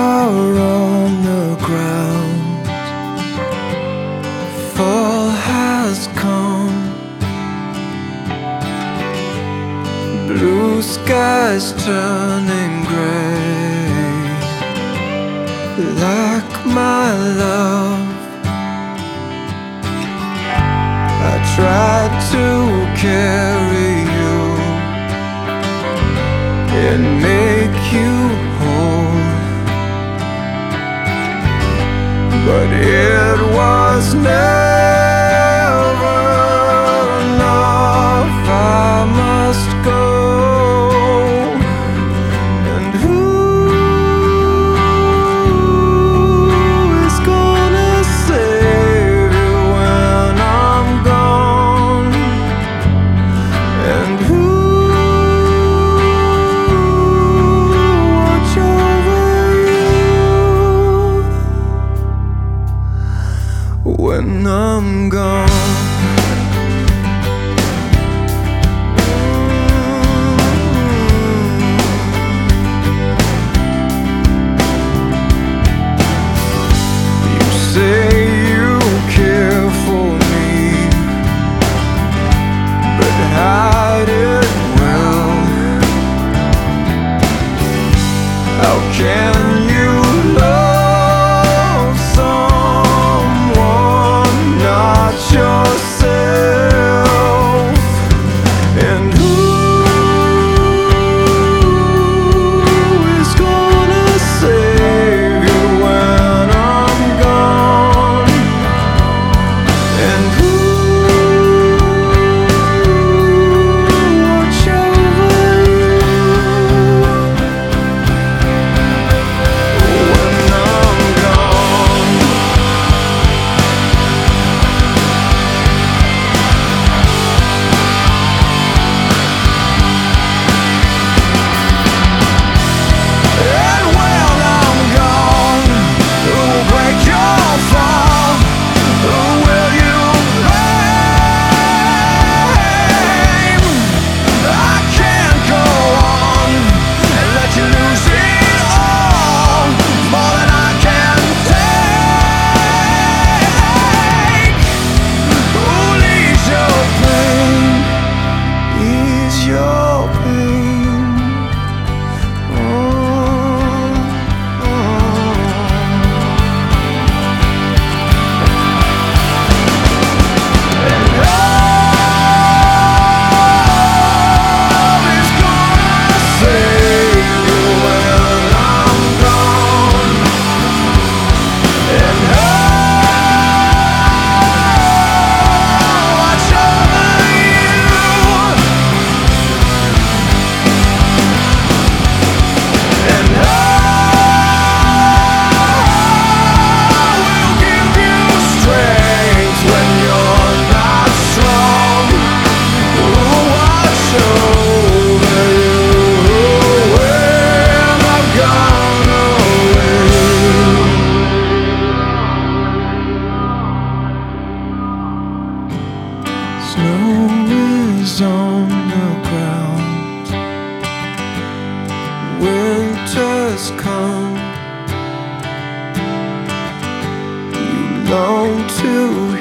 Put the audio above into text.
are on the ground. Fall has come. Blue skies turning gray. Like my love, I tried to carry you and make you whole, but it was never enough. I must go. And who is gonna save you when I'm gone? And who watch over you when I'm gone? Say you care for me, but hide it well. How can you love someone not yourself? And who is gonna save you when I'm gone? And who watch over you when I'm gone? And when I'm gone, who will break your fall? Who will you blame? I can't go on and let you lose it all, more than I can take. Who'll ease your pain? Ease your pain. Oh, oh. And love is gonna save you when I'm gone. And watch over you. And I will give you strength when you're not strong. Watch over you when I've gone away. Snow is on the ground. Winter's come. You long to